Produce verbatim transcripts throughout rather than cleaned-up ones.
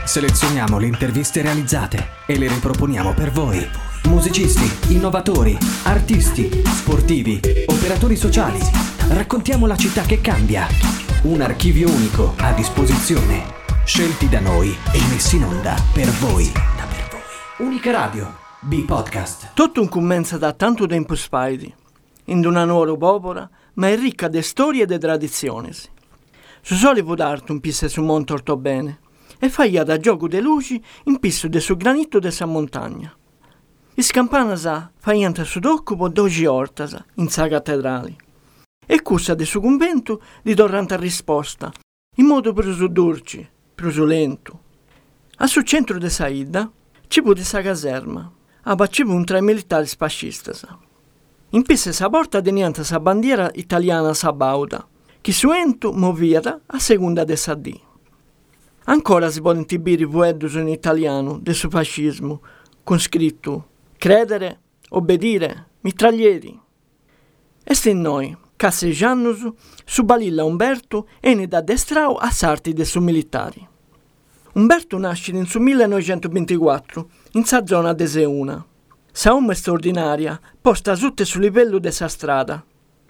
Selezioniamo le interviste realizzate e le riproponiamo per voi. Musicisti, innovatori, artisti, sportivi, operatori sociali. Raccontiamo la città che cambia. Un archivio unico a disposizione. Scelti da noi e messi in onda per voi. Unica Radio, B-Podcast. Tutto un commensa da tanto tempo spaidi. In una nuova popora, ma è ricca di storie e di tradizioni. Su sole può darti un pisse su monte orto bene e fai da gioco de luci in pisso de su granito de sa montagna. Is campanas faiant su d'occupo doci ortas in sa cattedrali. E cussa de su convento di torranta risposta, in modo prusu dolce, prusu lento. A su centro de sa idda ci pu de sa caserma, a baccipu tra i militari fascistas. In pisse sa porta teniant sa bandiera italiana sa bauda, che su entu moviata a seconda de sa dì. Ancora si può intibire vueddus in italiano del suo fascismo, con scritto credere, obbedire, mitraglieri. E se noi, casseggiannus, su balilla Umberto e ne da destrau a sarti de su militari. Umberto nasce in su millenovecentoventiquattro, in sa zona de Seuna. Sa uomo straordinaria, posta tutte su livello de sa strada.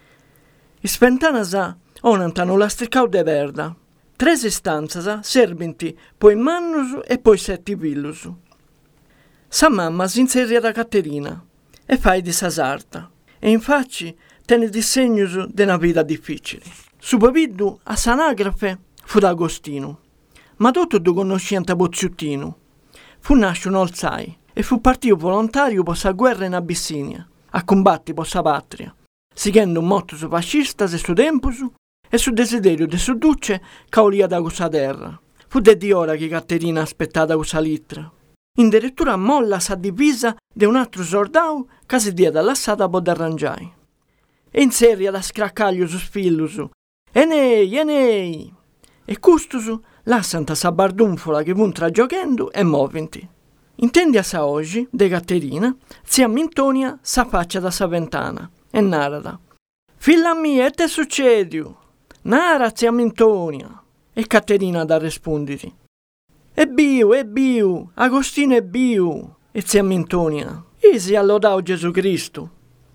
I spentanas onantano lastricau de verda. Tre stanzas serventi poi mannus e poi sette pillus. Sa mamma si inseria da Caterina e fai di sa sarta e infatti tenne disegnus de una vita difficile. Su papiddu a s'anagrafe fu d'Agostino, ma tutto du conosciente Bozziuttino. Fu nasce un olzai e fu partito volontario per sa guerra in Abissinia, a combatti per sa patria, seguendo un motto su fascistas e su tempus e su desiderio de su duce ca olia da questa terra. Fu de di ora che Caterina aspettata questa littra. In dirittura molla sa divisa de un altro soldau ca si dia dall'assata per d'arrangiai. E in seria da scraccaglio su spillus. Enei, enei! E custus lassanta sa bardunfola che vuntra giocando e moventi. Intendi a sa oggi, de Caterina, zia Mintonia sa faccia da sa ventana e narada. Filla mia, e te succediu? Nara, zia Mintonia. E Caterina da risponditi. E biu, e biu, Agostino e biu. E zia Mintonia. Isi allodau Gesù Cristo.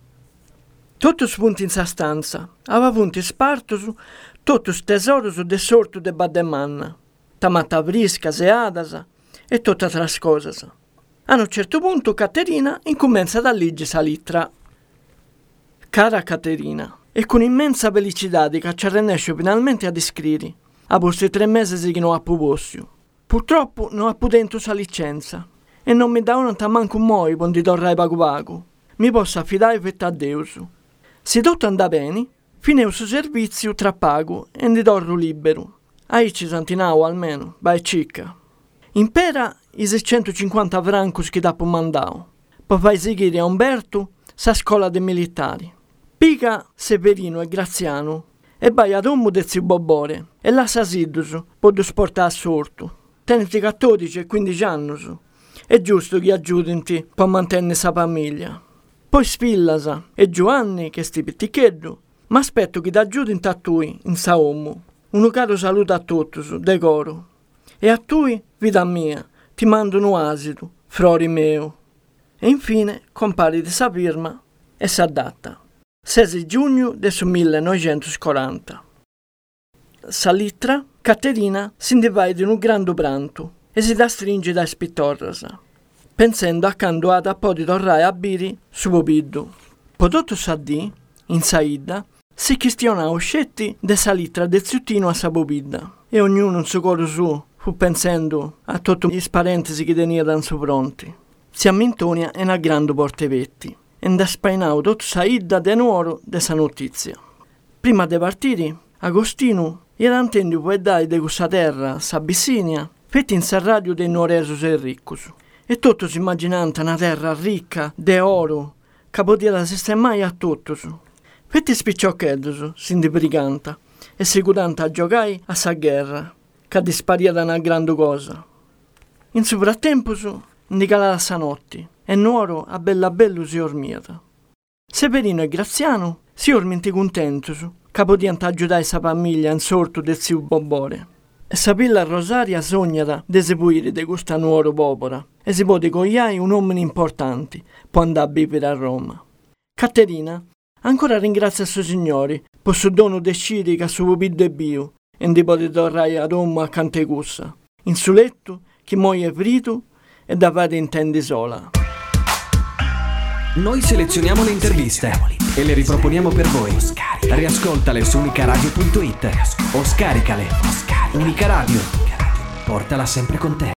Totus punti in sa stanza, ava punti spartus, totus tesorus de sortu de Bademanna, tamata brisca, seadas e tutta tras cosas. A un certo punto Caterina incomincia da legge sa littra. Cara Caterina, e con immensa felicità che ci arrennescio finalmente a descriri, a posti tre mesi che non ha possio. Purtroppo non ha potento sa licenza e non mi dà una manco un moi quando torrai pago pago. Mi posso affidare per a Deus. Se tutto andà bene, fineu su servizio tra pago e di torno libero. Aici santinau almeno, vai cicca. Impera i seicentocinquanta francos che dopo mandau, per fai seguire a Umberto sa scuola dei militari. Pica Severino e Graziano e vai ad uomo del zio Bobbore e la sa sidus, per sportare assorto. Teniti quattordici e quindici anni. È giusto che aiutenti per mantenere sa famiglia. Poi sfillasa e Giovanni, che sti pitticheddu, ma aspetto che t'aggiudenti a tui, in sa uomo. Un caro saluto a tutti, decoro. E a tui, vita mia, ti mando un asido, frori meo. E infine compari di sa firma e sa data. sei giugno del millenovecentoquaranta. Sa littra, Caterina si divide in un grande pranto e si da stringe dai spittorras, pensando a quando ha da po' di tornare a biri su popiddu. Podotto sa di, in saida, si questionava scetti de sa littra del ziuttino a sa popidda, e ognuno in suo coro su fu pensando a tutti i parentesi che tenia da su pronti. Zia Mintonia è una grande portevetti, e da spainau tutto sa idda de nuoro de sa notizia. Prima de partire, Agostino era intendo puoi dare de questa terra, sa Abissinia, fetti in sa radio dei nuoresus e riccus. E tutto si immaginante una terra ricca de oro, che poteva sistemare a tutti. Fetti spiccioccheddus, si indibriganta, e sicurante a giocare a sa guerra, che disparia da una grande cosa. In su frattempo, indicava sa notte, e nuoro a bella bello si ormiata. Severino e Graziano si orminti contentus, che potevano aiutare sa famiglia in sorto del zio Bobbore. E sapilla Rosaria sogna di seguire di questa nuova popora e si può cogliare un uomo importante può andare a vivere a Roma. Caterina ancora ringrazia i suoi signori per il dono di sciri che suo piddo e bio e di poter tornare a Roma a Cantecussa, in suo letto che muoie frito e da fare intendi sola. Noi selezioniamo le interviste e le riproponiamo per voi. Riascoltale su unicaradio punto it o scaricale. Unica Radio, portala sempre con te.